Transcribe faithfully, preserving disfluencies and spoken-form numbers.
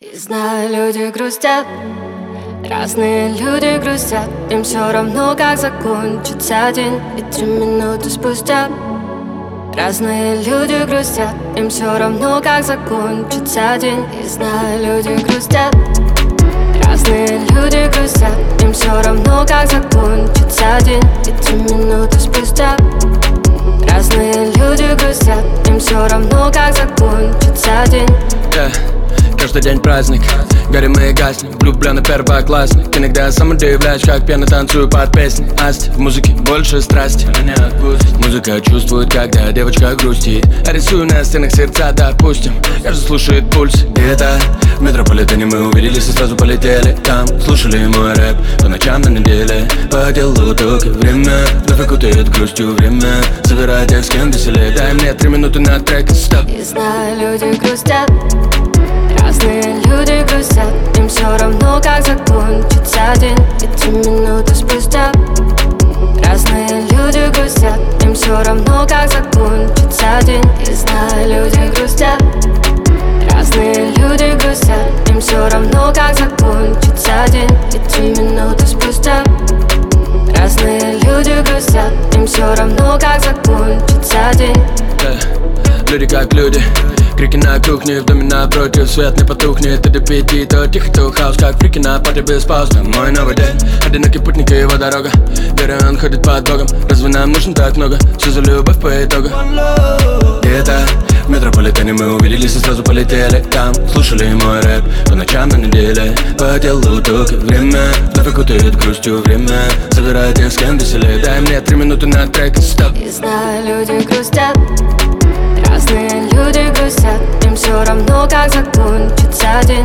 И знаю, люди грустят, разные люди грустят. Им все равно, как закончится день. И три минуты спустя разные люди грустят, им все равно, как закончится день. И знаю, люди грустят, разные люди грустят. Им все равно, как закончится день. И три минуты спустя разные люди грустят, им все равно, как закончится день. Yeah. Каждый день праздник, горим и гаснем, влюблённый первоклассник. Иногда я сам удивляюсь, как пьяно танцую под песни. Асти, в музыке больше страсти. Музыка чувствует, когда девочка грустит. Я рисую на стенах сердца, допустим. Каждый слушает пульс. Где-то в метрополитене мы увиделись и сразу полетели. Там слушали мой рэп по ночам на неделе. По делу только время вновь окутает грустью время. Собирай тех, с кем веселее. Дай мне три минуты на трек, стоп. И знаю, люди грустят, разные люди грустят, им все равно, как закончится день. И три минуты спустя разные люди грустят, им все равно, как закончится день. И знаю, люди грустят, разные люди грустят, им все равно, как закончится день. И три минуты спустя разные люди грустят, им все равно, как закончится день. Yeah. Люди как люди, крики на кухне, в доме напротив, свет не потухнет. И до пяти, то тихо, то хаос, как фрики на парте без пауз. На мой новый день, одинокий путник и его дорога. Верю, он ходит под Богом, разве нам нужно так много? Все за любовь по итогу. Где-то в метрополитене мы увиделись и сразу полетели. Там слушали мой рэп по ночам на неделе. По делу только время вновь окутает грустью время. Собирай тех, с кем веселее. Дай мне три минуты на трек, стоп. И знаю, люди грустят, разные люди грустят, им все равно, как закончится день.